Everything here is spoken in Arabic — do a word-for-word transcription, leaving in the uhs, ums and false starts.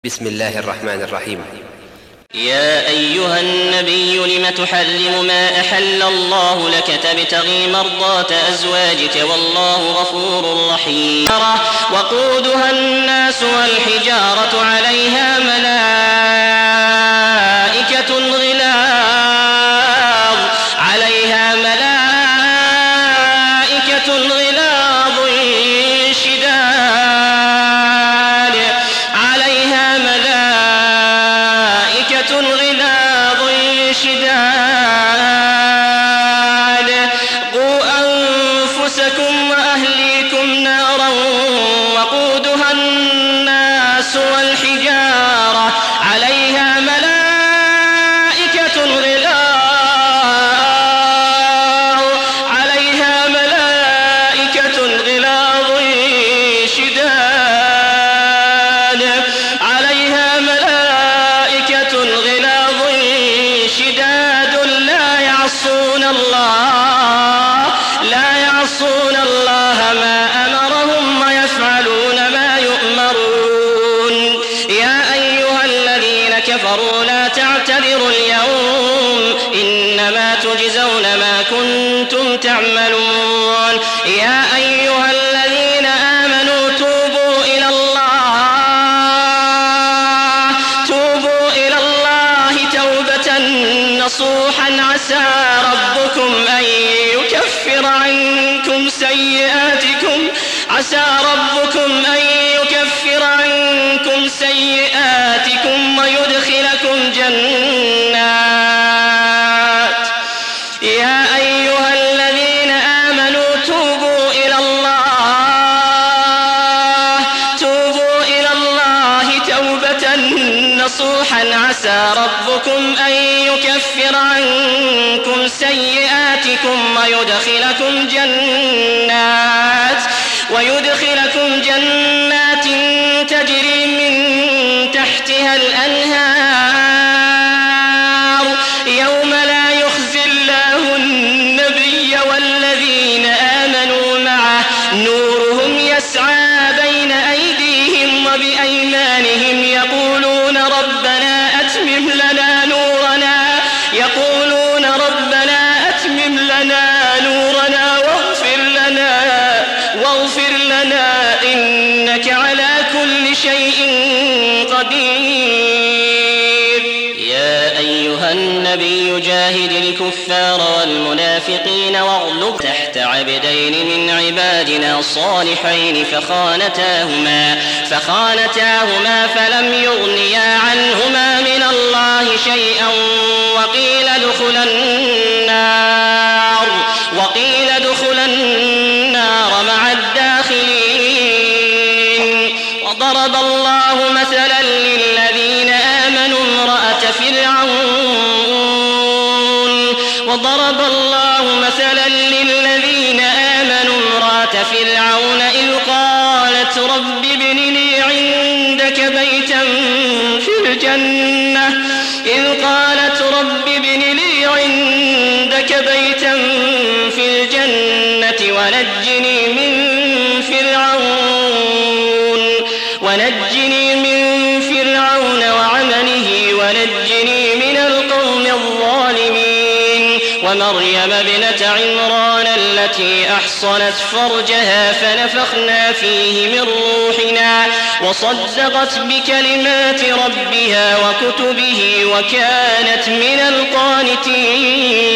بسم الله الرحمن الرحيم. يا أيها النبي لم تحرم ما أحل الله لك تبتغي مرضات أزواجك والله غفور رحيم. وقودها الناس والحجارة عليها ملائكة غلاظ عليها ملائكة غلاظ شداد عليها ملائكة غلاظ شداد قوا أنفسكم وأهليكم نارا وقودها الناس والحجارة عليها ملائكة غلاظ عليها ملائكة غلاظ شداد عليها ملائكة غلاظ شداد لا يعصون الله لا يعصون الله ما أمرهم ويفعلون ما يؤمرون. يا أيها الذين كفروا لا تعتذروا اليوم إنما تجزون ما كنتم تعملون. يا أيها الذين آمنوا توبوا إلى الله توبوا إلى الله توبة نصوحا عسى ربكم أن يكفر عنكم سيئاتكم عسى ربكم أن يكفر عنكم سيئاتكم ويدخلكم جنات. يا أيها الذين آمنوا توبوا إلى الله توبوا إلى الله توبة نصوحا عسى ربكم أن يكفر عنكم سيئاتكم ويدخلكم جنات ويدخلكم جنات تجري من تحتها الأنهار يوم لا يخزي الله النبي والذين آمنوا معه نورهم يسعى بين أيديهم وبأيمانهم يقولون ربنا أتمم لنا نورنا يقولون ربنا أتمم لنا نورنا واغفر لنا واغفر لنا إنك على كل شيء قدير. يا أيها النبي جاهد الكفار والمنافقين واغلظ تحت عبدين من عبادنا صالحين فخانتاهما فخانتاهما فلم يغنيا عنهما من الله شيئا وقيل ادخلا النار وقيل ادخلا النار مع الداخلين. وضرب الله مثلا للذين آمنوا امرأة فرعون وضرب الله مثلا للذين آمنوا امرأة فرعون إذ قالت رب ابن لي عندك بيتا في الجنة إذ قالت رب ابن لي عندك بيتا في الجنة ونجني من فرعون ونجني من فرعون وعمله ونجني من القوم الظالمين. ومريم ابنة عمران التي أحصنت فرجها فنفخنا فيه من روحنا وصدقت بكلمات ربها وكتبه وكانت من القانتين.